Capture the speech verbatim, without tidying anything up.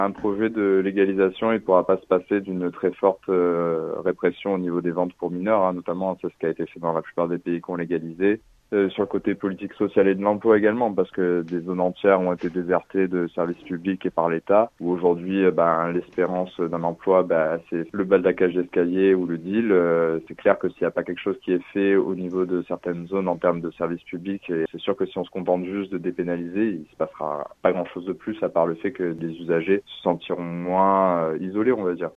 Un projet de légalisation, il ne pourra pas se passer d'une très forte euh, répression au niveau des ventes pour mineurs, hein, notamment c'est ce qui a été fait dans la plupart des pays qui ont légalisé. Euh, sur le côté politique, social et de l'emploi également, parce que des zones entières ont été désertées de services publics et par l'État, où aujourd'hui, euh, ben, l'espérance d'un emploi, ben, c'est le bal de cage d'escalier ou le deal. Euh, c'est clair que s'il n'y a pas quelque chose qui est fait au niveau de certaines zones en termes de services publics, et c'est sûr que si on se contente juste de dépénaliser, il se passera pas grand-chose de plus, à part le fait que les usagers se sentiront moins euh, isolés, on va dire.